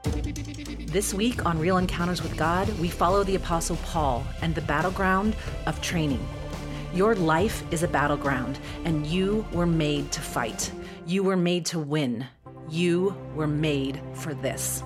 This week on Real Encounters with God, we follow the Apostle Paul and the battleground of training. Your life is a battleground, and you were made to fight. You were made to win. You were made for this.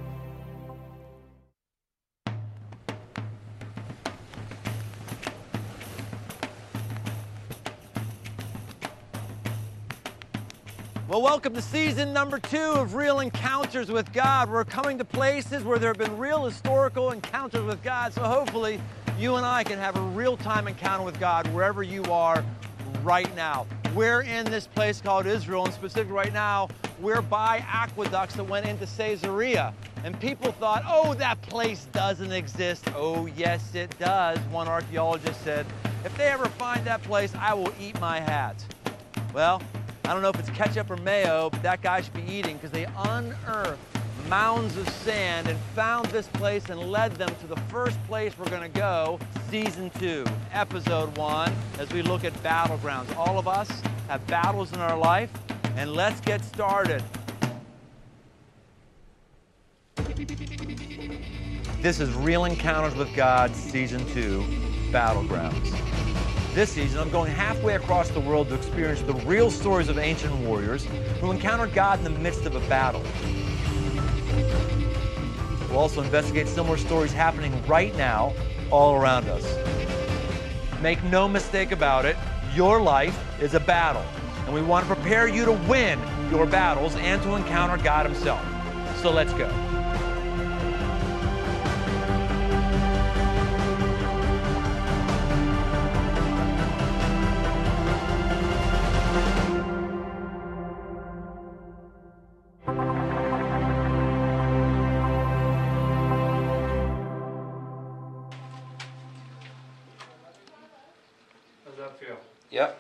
Well, welcome to season number 2 of Real Encounters with God. We're coming to places where there have been real historical encounters with God, so hopefully you and I can have a real-time encounter with God wherever you are right now. We're in this place called Israel, and specifically right now, we're by aqueducts that went into Caesarea. And people thought, oh, that place doesn't exist. Oh, yes, it does. One archaeologist said, if they ever find that place, I will eat my hat. Well, I don't know if it's ketchup or mayo, but that guy should be eating, because they unearthed mounds of sand and found this place and led them to the first place we're going to go, season 2, episode 1, as we look at battlegrounds. All of us have battles in our life, and let's get started. This is Real Encounters with God, season 2, battlegrounds. This season, I'm going halfway across the world to experience the real stories of ancient warriors who encountered God in the midst of a battle. We'll also investigate similar stories happening right now all around us. Make no mistake about it, your life is a battle, and we want to prepare you to win your battles and to encounter God Himself. So let's go. Yep.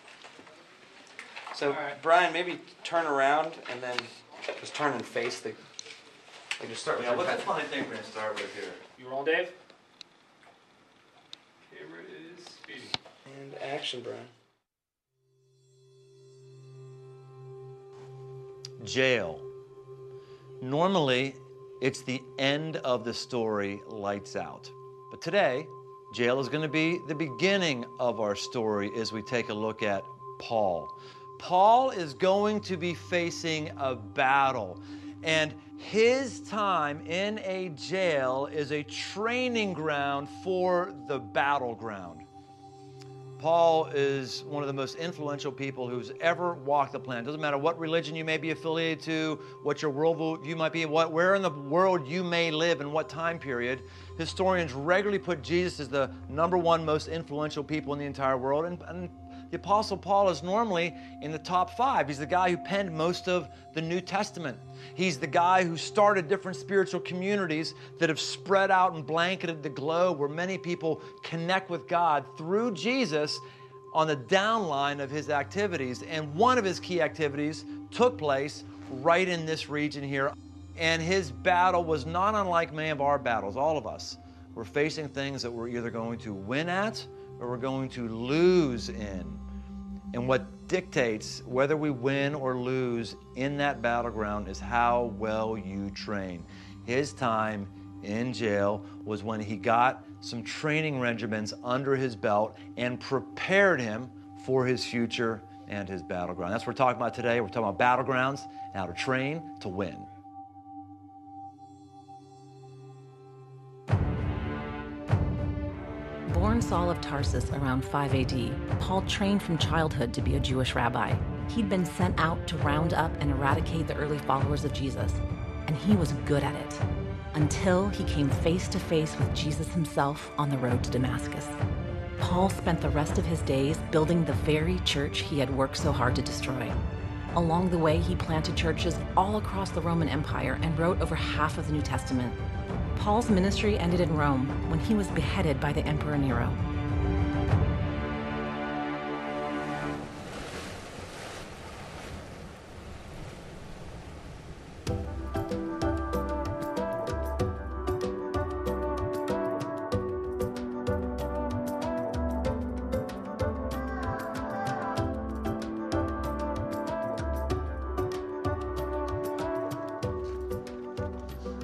So, right. Brian, maybe turn around and then just turn and face the. Like just start with. Yeah, what's the funny thing we're going to start with here? You roll, Dave. Camera is speeding. And action, Brian. Jail. Normally, it's the end of the story, lights out. But today, jail is going to be the beginning of our story as we take a look at Paul. Paul is going to be facing a battle, and his time in a jail is a training ground for the battleground. Paul is one of the most influential people who's ever walked the planet. Doesn't matter what religion you may be affiliated to, what your worldview might be, where in the world you may live, and what time period. Historians regularly put Jesus as the #1 most influential people in the entire world, and the Apostle Paul is normally in the top 5. He's the guy who penned most of the New Testament. He's the guy who started different spiritual communities that have spread out and blanketed the globe, where many people connect with God through Jesus on the downline of his activities. And one of his key activities took place right in this region here. And his battle was not unlike many of our battles. All of us were facing things that we're either going to win at or we're going to lose in. And what dictates whether we win or lose in that battleground is how well you train. His time in jail was when he got some training regimens under his belt and prepared him for his future and his battleground. That's what we're talking about today. We're talking about battlegrounds and how to train to win. Born Saul of Tarsus around 5 AD, Paul trained from childhood to be a Jewish rabbi. He'd been sent out to round up and eradicate the early followers of Jesus, and he was good at it, until he came face to face with Jesus himself on the road to Damascus. Paul spent the rest of his days building the very church he had worked so hard to destroy. Along the way, he planted churches all across the Roman Empire and wrote over half of the New Testament. Paul's ministry ended in Rome when he was beheaded by the Emperor Nero.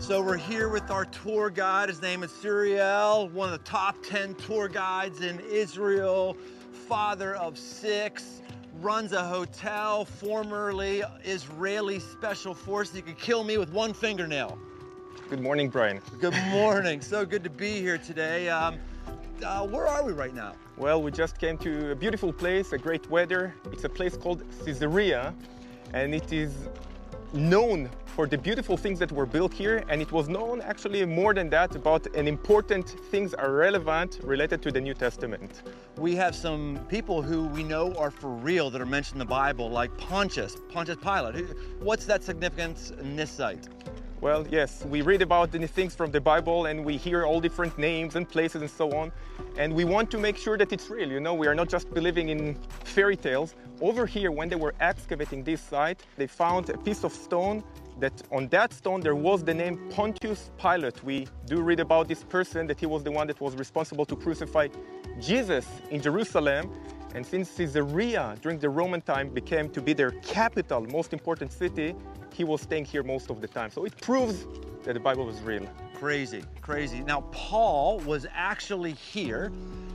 So we're here with our tour guide. His name is Suriel, one of the top 10 tour guides in Israel, father of 6, runs a hotel, formerly Israeli Special Forces. You could kill me with one fingernail. Good morning, Brian. Good morning. So good to be here today. Where are we right now? Well, we just came to a beautiful place, a great weather. It's a place called Caesarea, and it is known for the beautiful things that were built here, and it was known actually more than that about an important things are relevant related to the New Testament. We have some people who we know are for real that are mentioned in the Bible, like Pontius Pilate. What's that significance in this site? Well, yes, we read about the things from the Bible and we hear all different names and places and so on. And we want to make sure that it's real, you know, we are not just believing in fairy tales. Over here, when they were excavating this site, they found a piece of stone that on that stone there was the name Pontius Pilate. We do read about this person, that he was the one that was responsible to crucify Jesus in Jerusalem. And since Caesarea during the Roman time became to be their capital, most important city, he was staying here most of the time. So it proves that the Bible was real. Crazy, crazy. Now, Paul was actually here,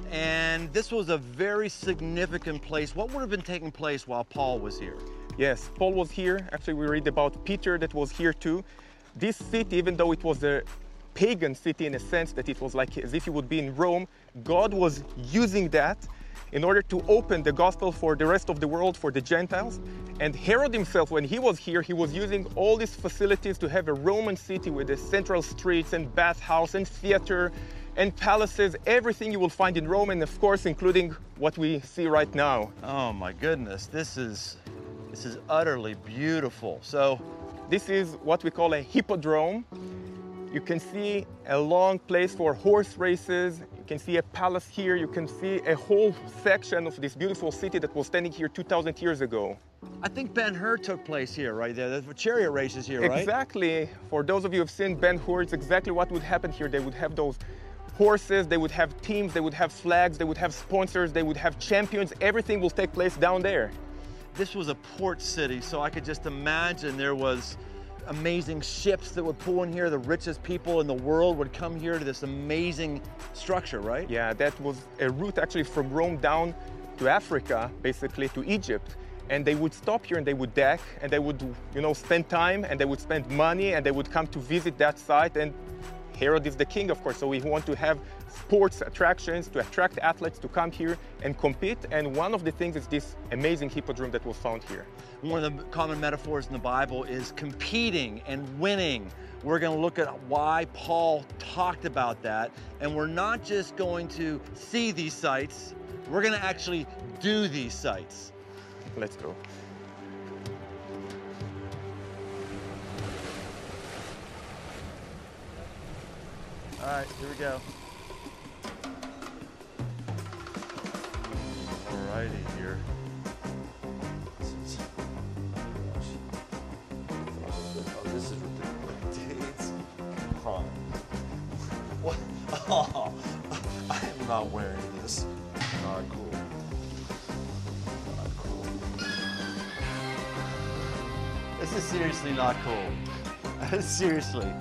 and this was a very significant place. What would have been taking place while Paul was here? Yes, Paul was here. Actually, we read about Peter that was here too. This city, even though it was a pagan city in a sense that it was like as if you would be in Rome, God was using that in order to open the gospel for the rest of the world, for the Gentiles. And Herod himself, when he was here, he was using all these facilities to have a Roman city with the central streets and bathhouse and theater and palaces, everything you will find in Rome, and of course, including what we see right now. Oh my goodness, this is utterly beautiful. So this is what we call a hippodrome. You can see a long place for horse races. You can see a palace here. You can see a whole section of this beautiful city that was standing here 2,000 years ago. I think Ben-Hur took place here, right there. The chariot races here, right? Exactly. For those of you who have seen Ben-Hur, it's exactly what would happen here. They would have those horses, they would have teams, they would have flags, they would have sponsors, they would have champions. Everything will take place down there. This was a port city, so I could just imagine there was amazing ships that would pull in here. The richest people in the world would come here to this amazing structure, right? Yeah, that was a route actually from Rome down to Africa, basically to Egypt. And they would stop here and they would deck and they would, you know, spend time and they would spend money and they would come to visit that site. And Herod is the king, of course, so we want to have sports attractions to attract athletes to come here and compete. And one of the things is this amazing hippodrome that was found here. One of the common metaphors in the Bible is competing and winning. We're going to look at why Paul talked about that. And we're not just going to see these sites, we're going to actually do these sites. Let's go. All right, here we go. All righty here. Oh, this is ridiculous. Come on. What? Oh, I am not wearing this. Not cool. Not cool. This is seriously not cool. Seriously.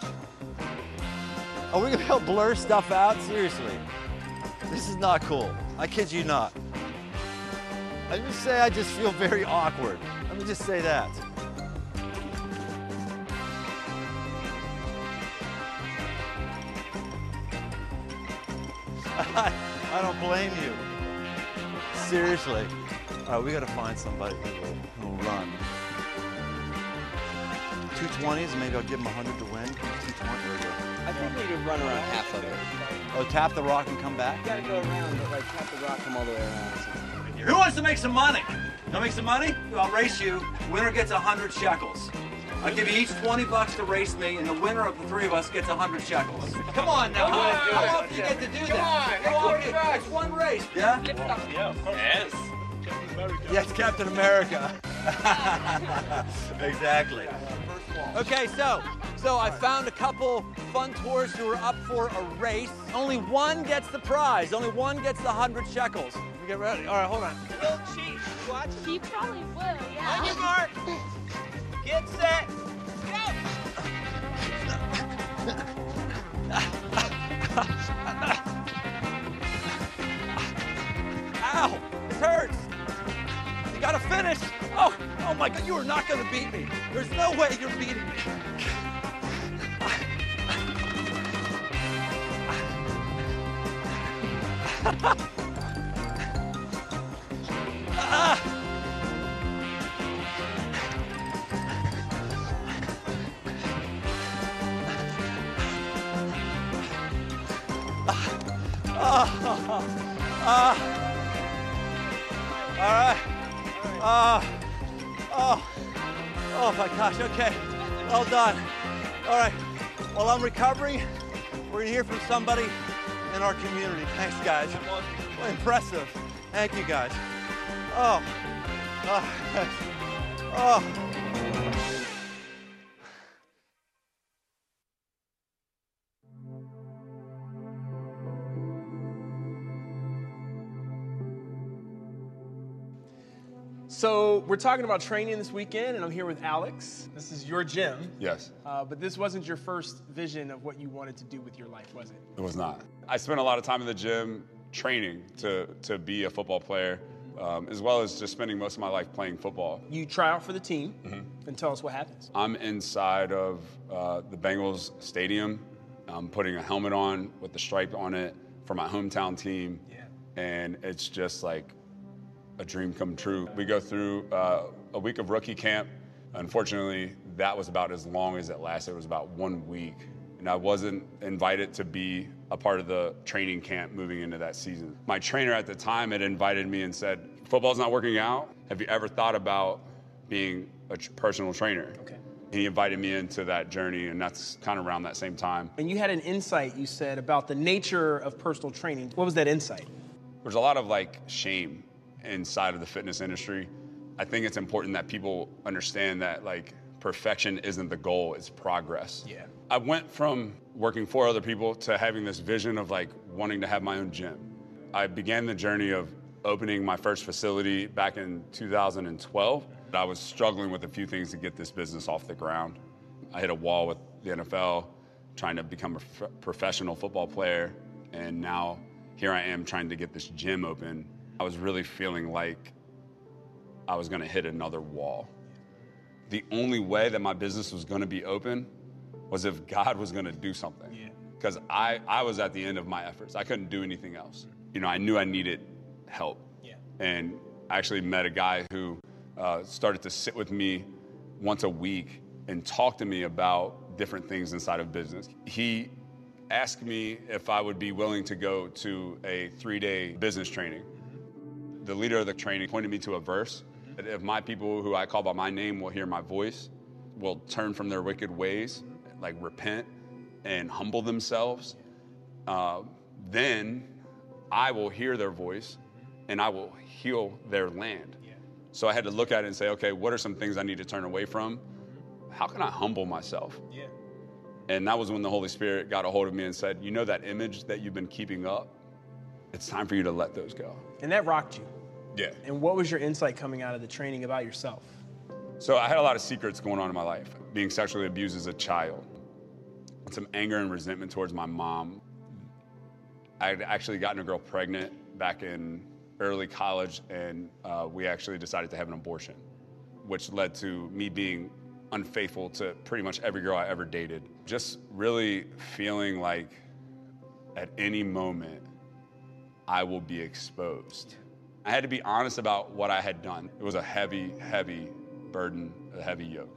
Are we gonna help blur stuff out? Seriously. This is not cool. I kid you not. I just say I just feel very awkward. Let me just say that. I don't blame you. Seriously. All right, we gotta find somebody who will run. 220s, maybe I'll give him 100 to win. 220, there we go. I think we could run around half of it. Oh, tap the rock and come back? You gotta go around, but like tap the rock, come all the way around. Who wants to make some money? You wanna make some money? I'll race you. Winner gets 100 shekels. I'll give you each 20 bucks to race me, and the winner of the 3 of us gets 100 shekels. Come on now, how often do you get to do that? Come on, it's one race. Yeah? Yeah, of course. Yes. Yes, Captain America. Exactly. Okay, so I found a couple fun tours who are up for a race. Only one gets the prize. Only one gets the 100 shekels. We get ready. All right, hold on. Will cheat. Watch. You probably will, yeah. On your mark. Get set. Go. beat me. There's no way you're beating me. All right. Oh my gosh, okay. Well done. All right. While I'm recovering, we're gonna hear from somebody in our community. Thanks, guys. Well, impressive. Thank you, guys. Oh. So we're talking about training this weekend, and I'm here with Alex. This is your gym. Yes. But this wasn't your first vision of what you wanted to do with your life, was it? It was not. I spent a lot of time in the gym training to be a football player, as well as just spending most of my life playing football. You try out for the team, and tell us what happens. I'm inside of the Bengals stadium. I'm putting a helmet on with the stripe on it for my hometown team. Yeah. And it's just like a dream come true. We go through a week of rookie camp. Unfortunately, that was about as long as it lasted. It was about 1 week. And I wasn't invited to be a part of the training camp moving into that season. My trainer at the time had invited me and said, football's not working out. Have you ever thought about being a personal trainer? Okay. He invited me into that journey, and that's kind of around that same time. And you had an insight, you said, about the nature of personal training. What was that insight? There's a lot of shame inside of the fitness industry. I think it's important that people understand that perfection isn't the goal, it's progress. Yeah. I went from working for other people to having this vision of wanting to have my own gym. I began the journey of opening my first facility back in 2012. I was struggling with a few things to get this business off the ground. I hit a wall with the NFL, trying to become a professional football player, and now here I am trying to get this gym open. I was really feeling like I was gonna hit another wall. The only way that my business was gonna be open was if God was gonna do something. Because I was at the end of my efforts. I couldn't do anything else. I knew I needed help. And I actually met a guy who started to sit with me once a week and talk to me about different things inside of business. He asked me if I would be willing to go to a 3-day business training. The leader of the training pointed me to a verse. If my people who I call by my name will hear my voice, will turn from their wicked ways, repent and humble themselves, then I will hear their voice and I will heal their land. So I had to look at it and say, okay, what are some things I need to turn away from? How can I humble myself? And that was when the Holy Spirit got a hold of me and said, you know that image that you've been keeping up? It's time for you to let those go. And that rocked you. Yeah. And what was your insight coming out of the training about yourself? So I had a lot of secrets going on in my life. Being sexually abused as a child. Some anger and resentment towards my mom. I had actually gotten a girl pregnant back in early college, and we actually decided to have an abortion, which led to me being unfaithful to pretty much every girl I ever dated. Just really feeling like at any moment I will be exposed. I had to be honest about what I had done. It was a heavy, heavy burden, a heavy yoke.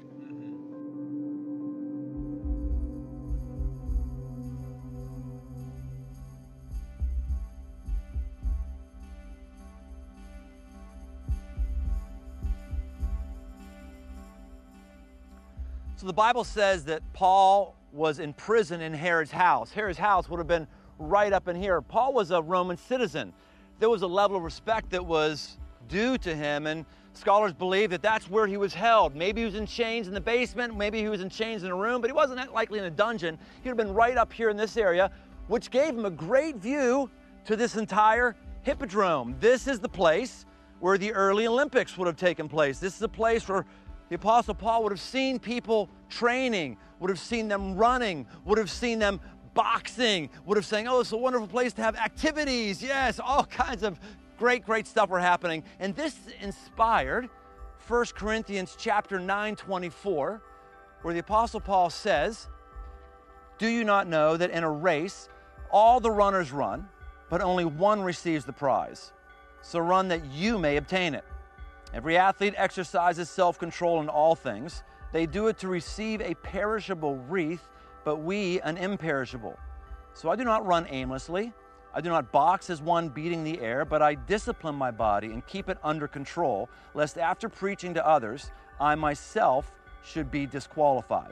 So the Bible says that Paul was in prison in Herod's house. Herod's house would have been right up in here. Paul was a Roman citizen. There was a level of respect that was due to him, and scholars believe that that's where he was held. Maybe he was in chains in the basement, maybe he was in chains in a room, but he wasn't likely in a dungeon. He would have been right up here in this area, which gave him a great view to this entire hippodrome. This is the place where the early Olympics would have taken place. This is a place where the Apostle Paul would have seen people training, would have seen them running, would have seen them boxing, would have saying, oh, it's a wonderful place to have activities. Yes, all kinds of great stuff were happening. And this inspired 1 Corinthians chapter 9:24, where the Apostle Paul says, "Do you not know that in a race all the runners run, but only one receives the prize? So run that you may obtain it. Every athlete exercises self-control in all things. They do it to receive a perishable wreath, but we an imperishable. So I do not run aimlessly. I do not box as one beating the air, but I discipline my body and keep it under control, lest after preaching to others, I myself should be disqualified."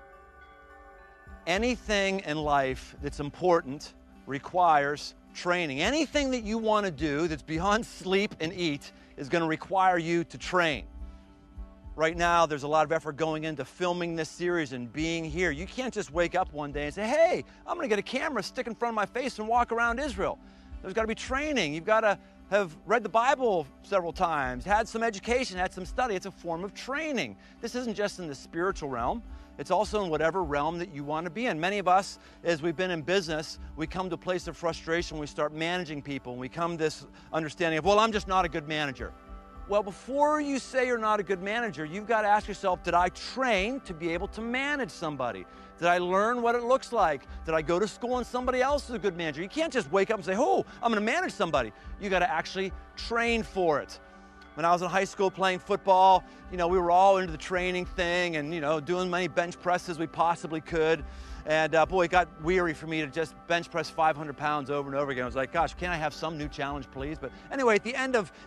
Anything in life that's important requires training. Anything that you want to do that's beyond sleep and eat is going to require you to train. Right now, there's a lot of effort going into filming this series and being here. You can't just wake up one day and say, "Hey, I'm going to get a camera, stick in front of my face and walk around Israel." There's got to be training. You've got to have read the Bible several times, had some education, had some study. It's a form of training. This isn't just in the spiritual realm. It's also in whatever realm that you want to be in. Many of us, as we've been in business, we come to a place of frustration. We start managing people. And we come to this understanding of, well, I'm just not a good manager. Well, before you say you're not a good manager, you've got to ask yourself, did I train to be able to manage somebody? Did I learn what it looks like? Did I go to school and somebody else is a good manager? You can't just wake up and say, "Oh, I'm going to manage somebody." You got to actually train for it. When I was in high school playing football, we were all into the training thing and, doing as many bench presses as we possibly could. And boy, it got weary for me to just bench press 500 pounds over and over again. I was like, gosh, can't I have some new challenge, please? But anyway, at the end of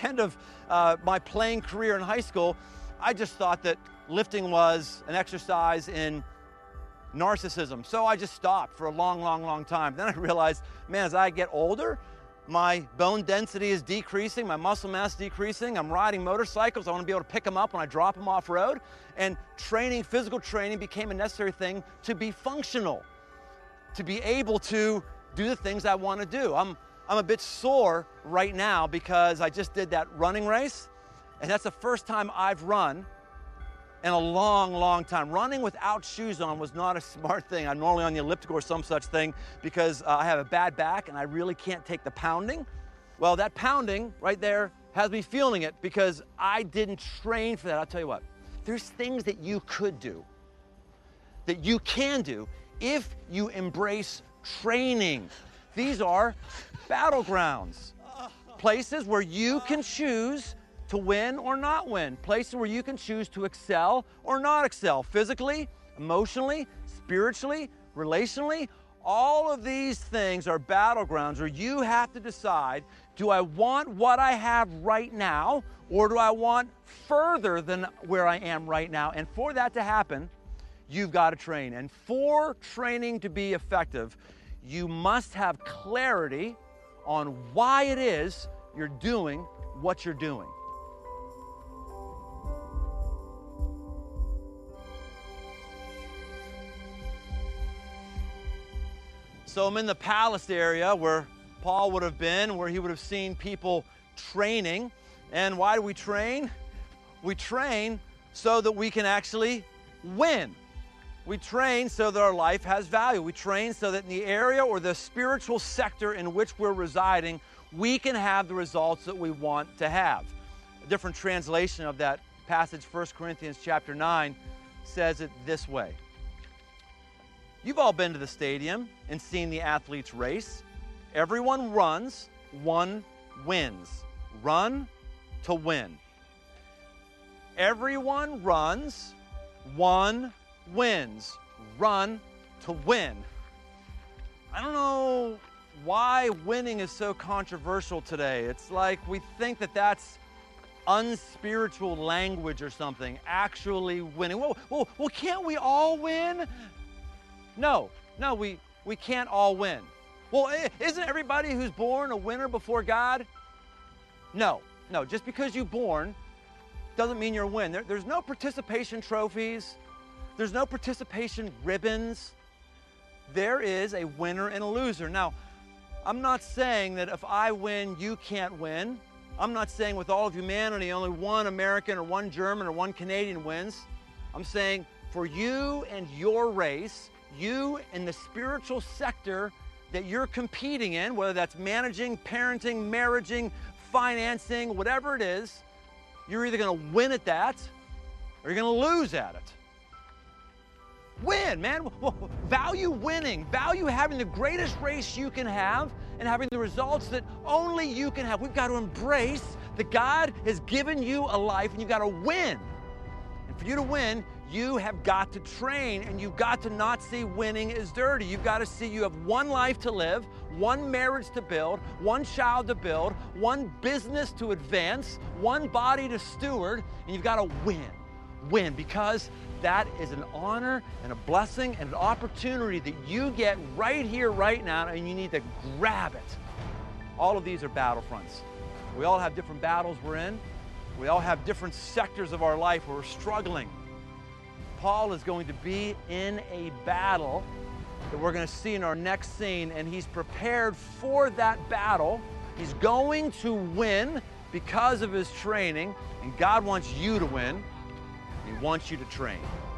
my playing career in high school, I just thought that lifting was an exercise in narcissism. So I just stopped for a long, long, long time. Then I realized, man, as I get older, my bone density is decreasing, my muscle mass is decreasing. I'm riding motorcycles. I want to be able to pick them up when I drop them off road. And physical training became a necessary thing to be functional, to be able to do the things I want to do. I'm a bit sore right now because I just did that running race, and that's the first time I've run in a long, long time. Running without shoes on was not a smart thing. I'm normally on the elliptical or some such thing because I have a bad back and I really can't take the pounding. Well, that pounding right there has me feeling it because I didn't train for that. I'll tell you what, there's things that you could do, that you can do if you embrace training. These are battlegrounds, places where you can choose to win or not win, places where you can choose to excel or not excel, physically, emotionally, spiritually, relationally. All of these things are battlegrounds where you have to decide, do I want what I have right now, or do I want further than where I am right now? And for that to happen, you've got to train. And for training to be effective, you must have clarity on why it is you're doing what you're doing. So I'm in the palace area where Paul would have been, where he would have seen people training. And why do we train? We train so that we can actually win. We train so that our life has value. We train so that in the area or the spiritual sector in which we're residing, we can have the results that we want to have. A different translation of that passage, 1 Corinthians chapter 9, says it this way. You've all been to the stadium and seen the athletes race. Everyone runs, one wins. Run to win. Everyone runs, one wins. Run to win. I don't know why winning is so controversial today. It's like we think that that's unspiritual language or something, actually winning. Well, can't we all win? No, we can't all win. Well, isn't everybody who's born a winner before God? No, just because you're born doesn't mean you're a win. There's no participation trophies. There's no participation ribbons. There is a winner and a loser. Now, I'm not saying that if I win, you can't win. I'm not saying with all of humanity, only one American or one German or one Canadian wins. I'm saying for you and your race, you in the spiritual sector that you're competing in, whether that's managing, parenting, marrying, financing, whatever it is, You're either going to win at that or you're going to lose at it. Win, man. Value winning. Value having the greatest race you can have and having the results that only you can have. We've got to embrace that God has given you a life and you've got to win. And for you to win, you have got to train, and you've got to not see winning as dirty. You've got to see you have one life to live, one marriage to build, one child to build, one business to advance, one body to steward, and you've got to win. Win, because that is an honor and a blessing and an opportunity that you get right here, right now, and you need to grab it. All of these are battlefronts. We all have different battles we're in. We all have different sectors of our life where we're struggling. Paul is going to be in a battle that we're going to see in our next scene, and he's prepared for that battle. He's going to win because of his training, and God wants you to win. He wants you to train.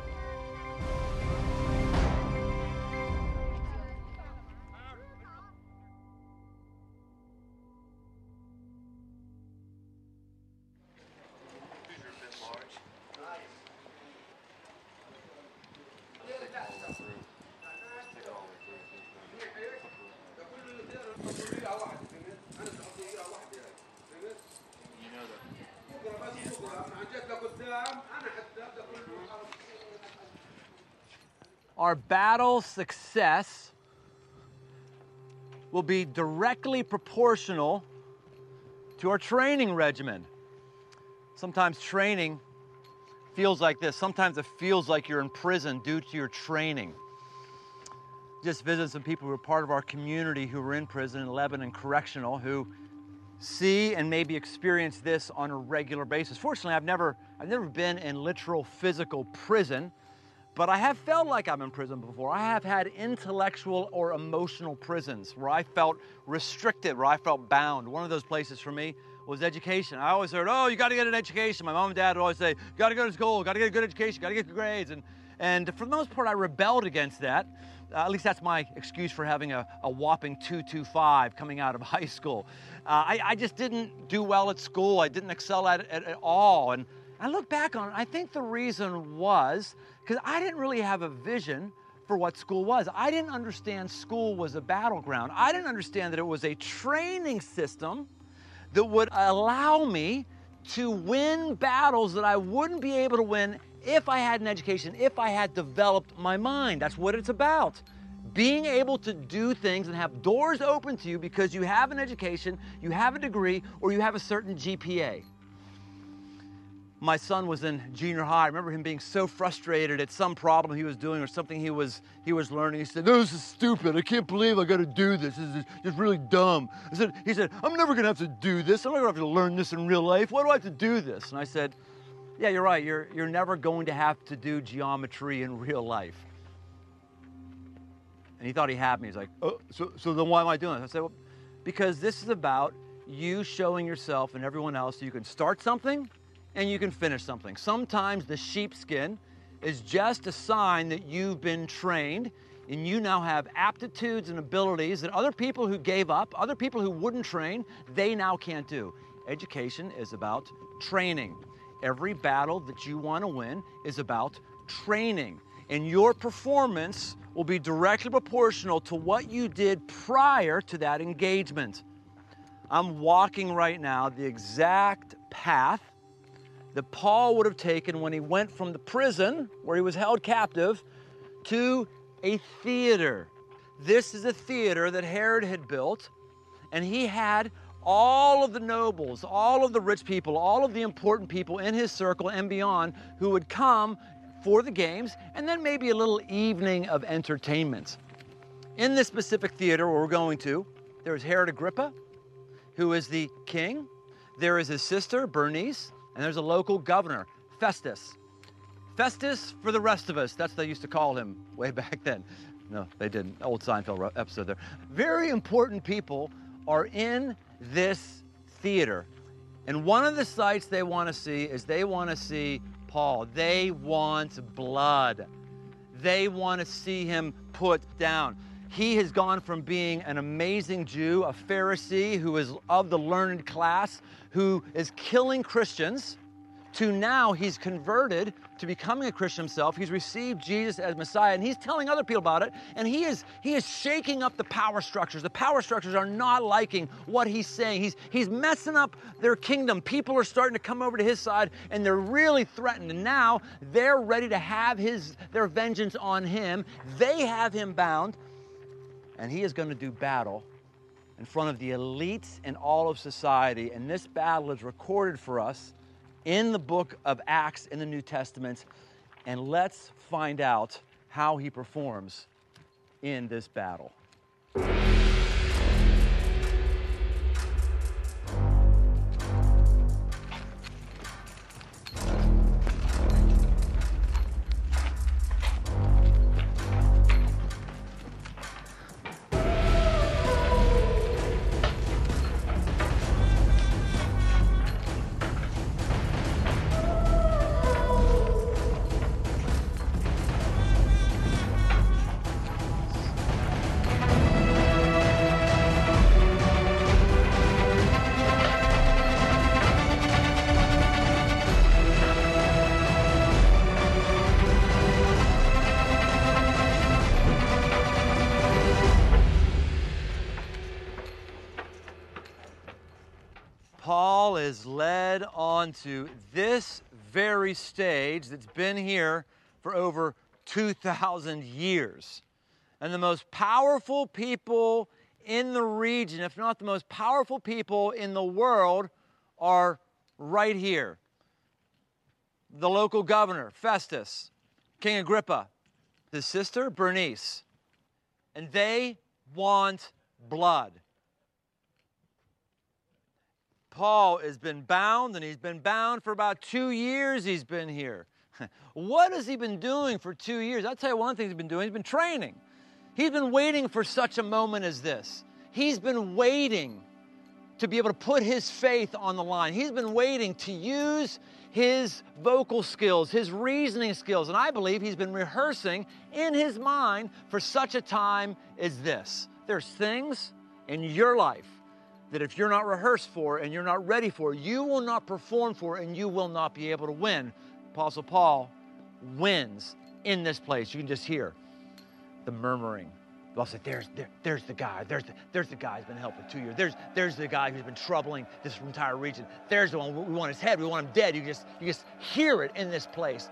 Our battle success will be directly proportional to our training regimen. Sometimes training feels like this. Sometimes it feels like you're in prison due to your training. Just visited some people who are part of our community who were in prison in Lebanon Correctional, who see and maybe experience this on a regular basis. Fortunately, I've never been in literal physical prison, but I have felt like I'm in prison before. I have had intellectual or emotional prisons where I felt restricted, where I felt bound. One of those places for me was education. I always heard, oh, you got to get an education. My mom and dad would always say, you got to go to school, got to get a good education, got to get good grades. And for the most part, I rebelled against that. At least that's my excuse for having a whopping 2.25 coming out of high school. I just didn't do well at school. I didn't excel at it at all. And I look back on it, I think the reason was because I didn't really have a vision for what school was. I didn't understand school was a battleground. I didn't understand that it was a training system that would allow me to win battles that I wouldn't be able to win if I had an education, if I had developed my mind. That's what it's about. Being able to do things and have doors open to you because you have an education, you have a degree, or you have a certain GPA. My son was in junior high. I remember him being so frustrated at some problem he was doing or something he was learning. He said, "No, this is stupid. I can't believe I got to do this. This is just really dumb." He said, "I'm never going to have to do this. I'm not going to have to learn this in real life. Why do I have to do this?" And I said, "Yeah, you're right. You're never going to have to do geometry in real life." And he thought he had me. He's like, "Oh, so then why am I doing this?" I said, "Well, because this is about you showing yourself and everyone else that you can start something and you can finish something. Sometimes the sheepskin is just a sign that you've been trained and you now have aptitudes and abilities that other people who gave up, other people who wouldn't train, they now can't do." Education is about training. Every battle that you want to win is about training. And your performance will be directly proportional to what you did prior to that engagement. I'm walking right now the exact path that Paul would have taken when he went from the prison, where he was held captive, to a theater. This is a theater that Herod had built, and he had all of the nobles, all of the rich people, all of the important people in his circle and beyond who would come for the games, and then maybe a little evening of entertainment. In this specific theater where we're going to, there is Herod Agrippa, who is the king. There is his sister, Bernice, and there's a local governor, Festus. Festus for the rest of us, that's what they used to call him way back then. No, they didn't. Old Seinfeld episode there. Very important people are in this theater. And one of the sights they want to see is they want to see Paul. They want blood. They want to see him put down. He has gone from being an amazing Jew, a Pharisee who is of the learned class, who is killing Christians, to now he's converted to becoming a Christian himself. He's received Jesus as Messiah, and he's telling other people about it, and he is shaking up the power structures. The power structures are not liking what he's saying. He's messing up their kingdom. People are starting to come over to his side, and they're really threatened, and now they're ready to have their vengeance on him. They have him bound, and he is going to do battle in front of the elites in all of society, and this battle is recorded for us in the book of Acts in the New Testament, and let's find out how he performs in this battle. Paul is led onto this very stage that's been here for over 2,000 years. And the most powerful people in the region, if not the most powerful people in the world, are right here. The local governor, Festus, King Agrippa, his sister, Bernice. And they want blood. Paul has been bound, and he's been bound for about 2 years he's been here. What has he been doing for 2 years? I'll tell you one thing he's been doing. He's been training. He's been waiting for such a moment as this. He's been waiting to be able to put his faith on the line. He's been waiting to use his vocal skills, his reasoning skills, and I believe he's been rehearsing in his mind for such a time as this. There's things in your life that if you're not rehearsed for and you're not ready for, you will not perform for, and you will not be able to win. Apostle Paul wins in this place. You can just hear the murmuring. Paul said, there's the guy. There's the guy who's been helped for 2 years. There's the guy who's been troubling this entire region. There's the one, we want his head. We want him dead. You just hear it in this place.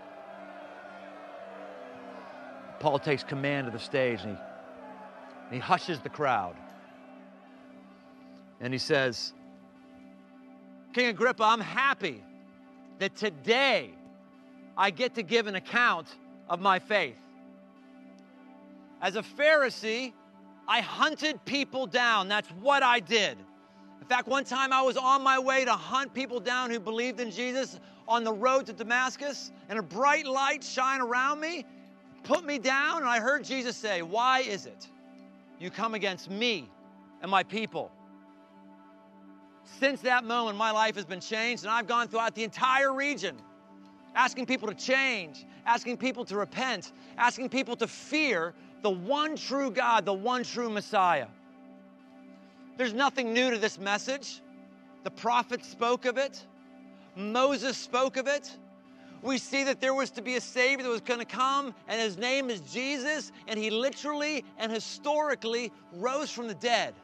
Paul takes command of the stage, and he hushes the crowd. And he says, King Agrippa, I'm happy that today I get to give an account of my faith. As a Pharisee, I hunted people down. That's what I did. In fact, one time I was on my way to hunt people down who believed in Jesus on the road to Damascus, and a bright light shined around me, put me down, and I heard Jesus say, why is it you come against me and my people? Since that moment, my life has been changed, and I've gone throughout the entire region, asking people to change, asking people to repent, asking people to fear the one true God, the one true Messiah. There's nothing new to this message. The prophets spoke of it. Moses spoke of it. We see that there was to be a Savior that was going to come, and his name is Jesus, and he literally and historically rose from the dead.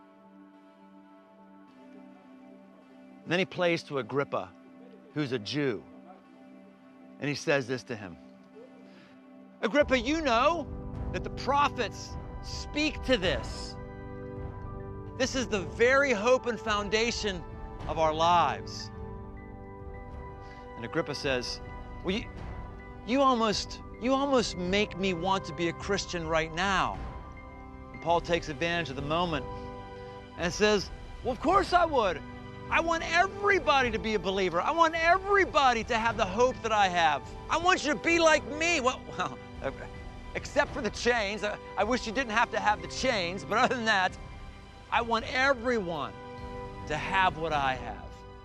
And then he plays to Agrippa, who's a Jew. And he says this to him. Agrippa, you know that the prophets speak to this. This is the very hope and foundation of our lives. And Agrippa says, well, you almost make me want to be a Christian right now. And Paul takes advantage of the moment and says, well, of course I would. I want everybody to be a believer. I want everybody to have the hope that I have. I want you to be like me. Well, except for the chains. I wish you didn't have to have the chains, but other than that, I want everyone to have what I have.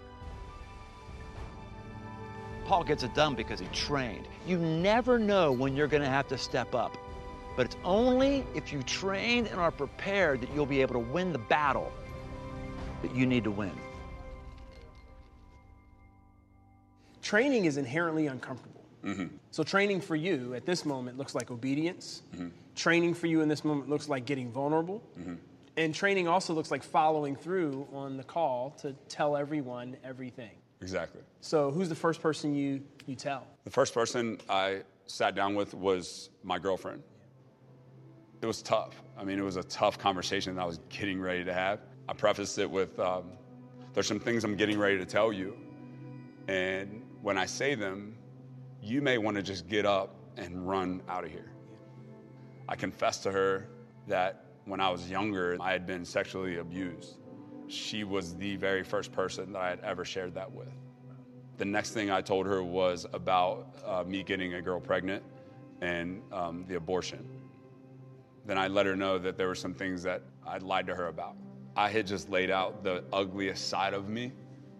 Paul gets it done because he trained. You never know when you're going to have to step up, but it's only if you trained and are prepared that you'll be able to win the battle that you need to win. Training is inherently uncomfortable. So training for you at this moment looks like obedience. Training for you in this moment looks like getting vulnerable. And training also looks like following through on the call to tell everyone everything. Exactly. So who's the first person you tell? The first person I sat down with was my girlfriend. It was tough. I mean, it was a tough conversation that I was getting ready to have. I prefaced it with, there's some things I'm getting ready to tell you. And when I say them, you may want to just get up and run out of here. I confessed to her that when I was younger, I had been sexually abused. She was the very first person that I had ever shared that with. The next thing I told her was about me getting a girl pregnant and the abortion. Then I let her know that there were some things that I'd lied to her about. I had just laid out the ugliest side of me,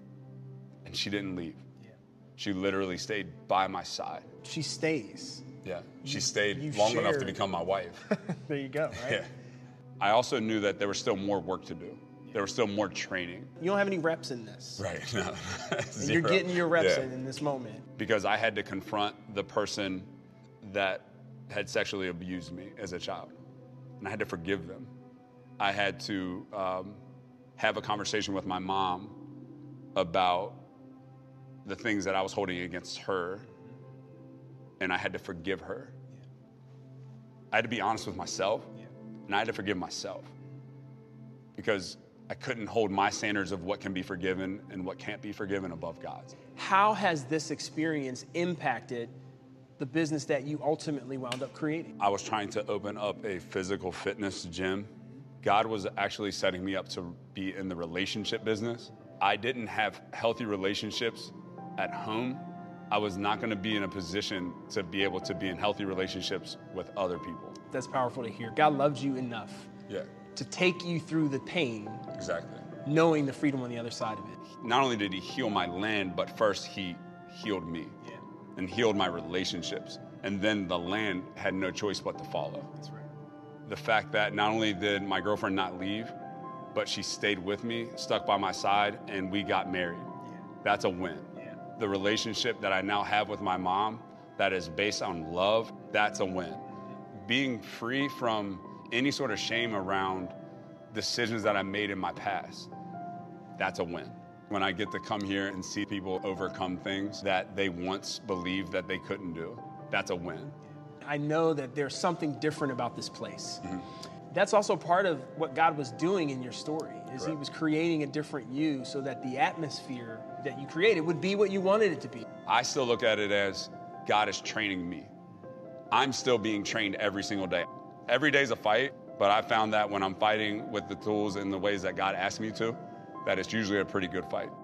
and she didn't leave. She literally stayed by my side. She stays. Yeah, she stayed long enough to become my wife. There you go, right? Yeah. I also knew that there was still more work to do. There was still more training. You don't have any reps in this. Right, no. And you're getting your reps in this moment. Because I had to confront the person that had sexually abused me as a child. And I had to forgive them. I had to have a conversation with my mom about the things that I was holding against her, and I had to forgive her. I had to be honest with myself, and I had to forgive myself, because I couldn't hold my standards of what can be forgiven and what can't be forgiven above God's. How has this experience impacted the business that you ultimately wound up creating? I was trying to open up a physical fitness gym. God was actually setting me up to be in the relationship business. I didn't have healthy relationships at home. I was not going to be in a position to be able to be in healthy relationships with other people. That's powerful to hear. God loved you enough to take you through the pain, Exactly. knowing the freedom on the other side of it. Not only did he heal my land, but first he healed me and healed my relationships. And then the land had no choice but to follow. That's right. The fact that not only did my girlfriend not leave, but she stayed with me, stuck by my side, and we got married. That's a win. The relationship that I now have with my mom that is based on love, that's a win. Being free from any sort of shame around decisions that I made in my past, that's a win. When I get to come here and see people overcome things that they once believed that they couldn't do, that's a win. I know that there's something different about this place. That's also part of what God was doing in your story, is He was creating a different you so that the atmosphere that you created would be what you wanted it to be. I still look at it as God is training me. I'm still being trained every single day. Every day's a fight, but I found that when I'm fighting with the tools and the ways that God asked me to, that it's usually a pretty good fight.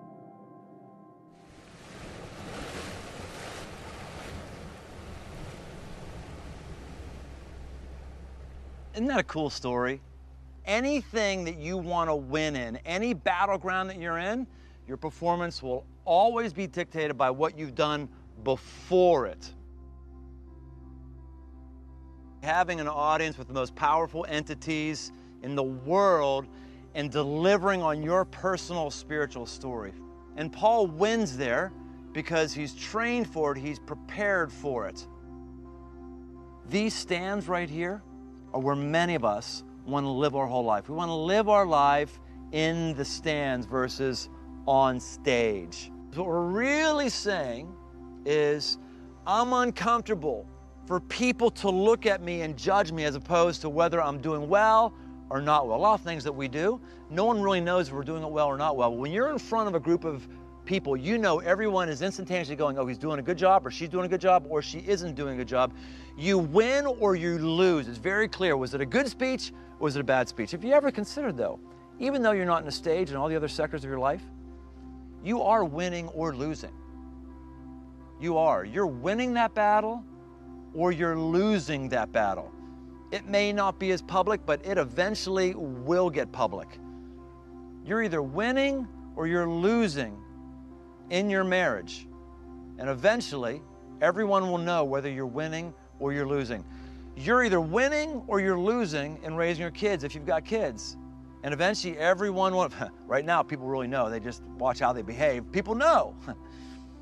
Isn't that a cool story? Anything that you want to win in, any battleground that you're in, your performance will always be dictated by what you've done before it. Having an audience with the most powerful entities in the world and delivering on your personal spiritual story. And Paul wins there because he's trained for it, he's prepared for it. These stands right here are where many of us want to live our whole life. We want to live our life in the stands versus on stage. So what we're really saying is, I'm uncomfortable for people to look at me and judge me as opposed to whether I'm doing well or not well. A lot of things that we do, no one really knows if we're doing it well or not well. When you're in front of a group of people, you know everyone is instantaneously going, oh, he's doing a good job, or she's doing a good job, or she isn't doing a good job. You win or you lose. It's very clear. Was it a good speech or was it a bad speech? If you ever considered, though, even though you're not in a stage in all the other sectors of your life, you are winning or losing. You are. You're winning that battle or you're losing that battle. It may not be as public, but it eventually will get public. You're either winning or you're losing in your marriage. And eventually, everyone will know whether you're winning or you're losing. You're either winning or you're losing in raising your kids if you've got kids. And eventually everyone will, right now people really know, they just watch how they behave. People know.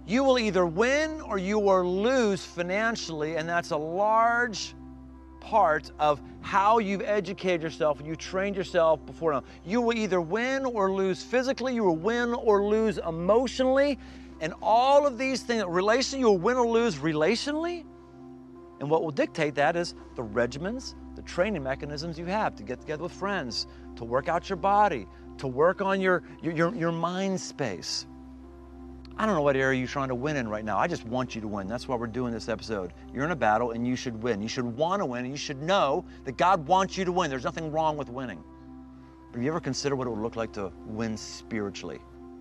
You will either win or you will lose financially, and that's a large part of how you've educated yourself and you trained yourself before now. You will either win or lose physically, you will win or lose emotionally, and all of these things, relationally, you will win or lose relationally. And what will dictate that is the regimens, the training mechanisms you have to get together with friends, to work out your body, to work on your mind space. I don't know what area you're trying to win in right now. I just want you to win. That's why we're doing this episode. You're in a battle and you should win. You should want to win and you should know that God wants you to win. There's nothing wrong with winning. But have you ever considered what it would look like to win spiritually?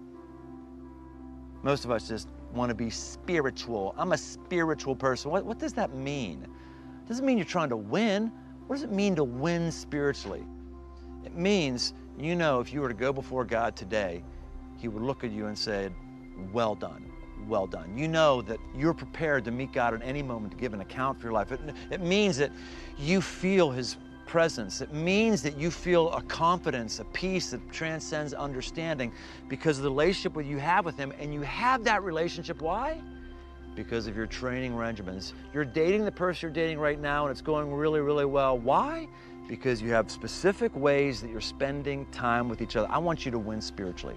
Most of us just want to be spiritual. I'm a spiritual person. What does that mean? It doesn't mean you're trying to win. What does it mean to win spiritually? It means, you know, if you were to go before God today, He would look at you and say, well done, well done. You know that you're prepared to meet God at any moment to give an account for your life. It means that you feel His presence. It means that you feel a confidence, a peace that transcends understanding because of the relationship that you have with Him. And you have that relationship, why? Because of your training regimens. You're dating the person you're dating right now and it's going really, really well. Why? Because you have specific ways that you're spending time with each other. I want you to win spiritually.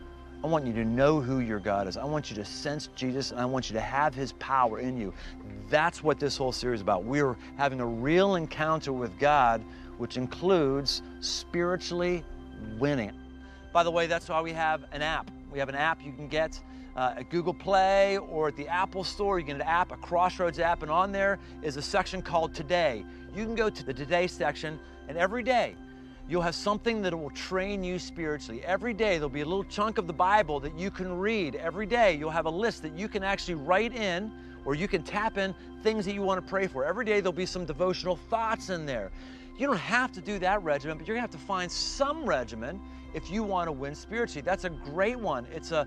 I want you to know who your God is. I want you to sense Jesus, and I want you to have His power in you. That's what this whole series is about. We're having a real encounter with God, which includes spiritually winning. By the way, that's why we have an app. We have an app you can get at Google Play or at the Apple Store. You can get an app, a Crossroads app, and on there is a section called Today. You can go to the Today section, and every day, you'll have something that will train you spiritually. Every day, there'll be a little chunk of the Bible that you can read. Every day, you'll have a list that you can actually write in, or you can tap in things that you want to pray for. Every day, there'll be some devotional thoughts in there. You don't have to do that regimen, but you're going to have to find some regimen if you want to win spiritually. That's a great one. It's an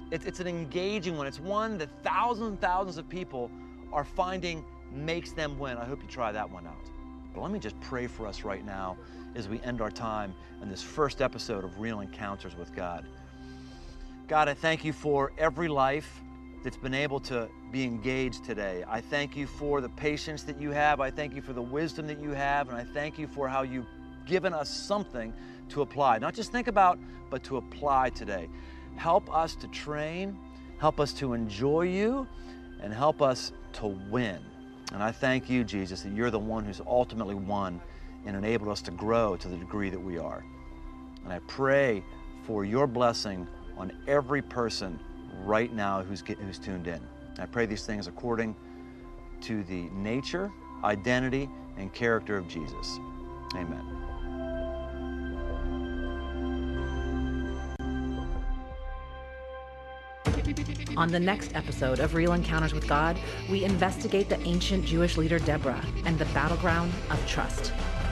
engaging one. It's one that thousands and thousands of people are finding makes them win. I hope you try that one out. But let me just pray for us right now as we end our time in this first episode of Real Encounters with God. God, I thank you for every life that's been able to be engaged today. I thank you for the patience that you have. I thank you for the wisdom that you have. And I thank you for how you've given us something to apply. Not just think about, but to apply today. Help us to train, help us to enjoy you, and help us to win. And I thank you, Jesus, that you're the one who's ultimately won and enabled us to grow to the degree that we are. And I pray for your blessing on every person right now who's tuned in. I pray these things according to the nature, identity, and character of Jesus. Amen. On the next episode of Real Encounters with God, we investigate the ancient Jewish leader Deborah and the battleground of trust.